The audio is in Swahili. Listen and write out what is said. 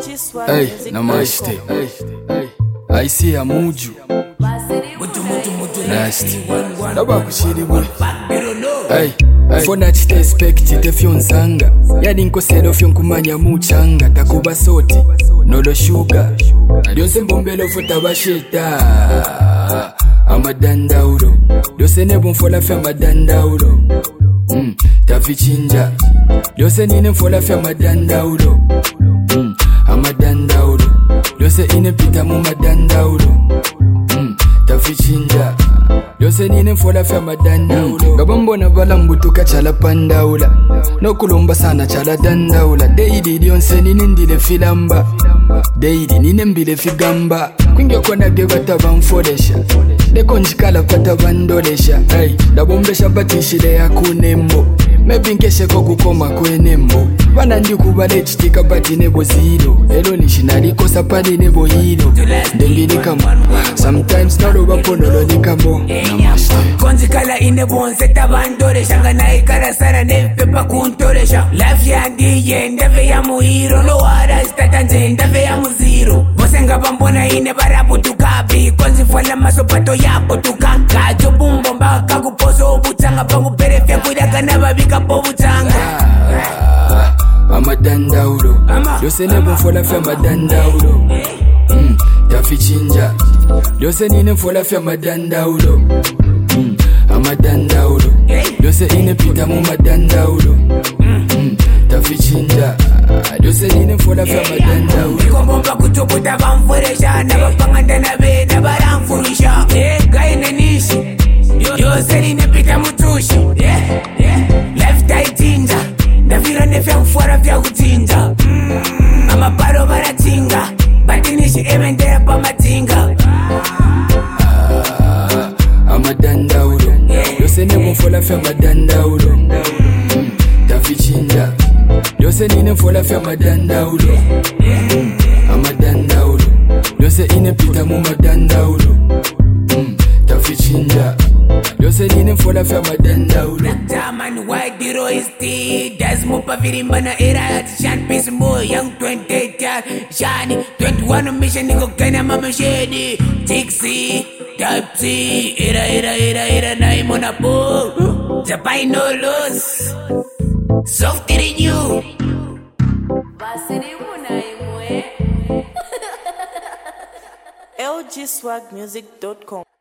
Hey, namaste. I see a muju. Nasty. Naba kushiribu. Hey, fona chite expect if yonsanga. Yadi nkoselo ofyo nkumanya muchanga. Takuba soti, nolo sugar. Lyose mbombelo futa bashita. Amadandauro. Lyose nebo mfola fe amadandauro. Tafichinja. Lyose nine mfola fe amadandauro. Amadandauro. Lyose ine pita mu madandauro. Tafichinja. Lyose nine mfola fe amadandauro. Gabambona balambutuka chala pandaula. No kulumba sana chala dandaula. Deidi lyonse nine ndile filamba. Deidi nine mbile figamba. Kwingi okona gebata banfodesha. Deko njikala pata bandolesha. Hey, dabombesha batishile ya kunembo. Maybe nkeshe kukoma kwenembo. Bana ndi kubale chitika bati nebo zero. Elo nishinariko sapani nebo hilo. Dengili kamo. Sometimes nalo baponolo ni kamo. Namaste. Konjikala inebo nseta bandolesha. Ngana ikara sana nepepa kuntolesha. Life ya ndiye ndave ya muhiro. No wara stata nje ndave ya muziro. Bosenga bambona ine barabu tukabi. Konjifala masopato ya potuka. Kajo bumbo mbaka kuposo ubutanga. Pangu perefya kuidaka na babika pobutanga. Amadandauro. Lyose nebo mfola fe amadandauro. Tafichinja. Lyose nine mfola fe amadandauro. Amadandauro. Lyose ine pita mu madandauro. Tafichinja. Lyose nine mfola fe amadandauro. Nikombomba kutukuta bamfuresha. Nabapanganda na beda baramfurisha. Gaine nishi. Lyose nine pita mutushi. Left eye tinja. Ndavira nefya kufwara vya kutinja. Amaparo baratinga. Batinishi emendera pa matinga. Amadandauro. Lyose nebo mfola fe amadandauro. Tafichinja. Lyose nine mfola fe amadandauro. Amadandauro. Lyose ine pita mu madandauro. Tafichinja. Lyose nine mfola fe amadandauro. Taman white hero is the Das mupa virimbana era at Shan Peace Boy Young 28 year Shani 21 mission niko kena mama shady Tixi Type C Era naimona po Japai no loss Softer than you LGSwagmusic.com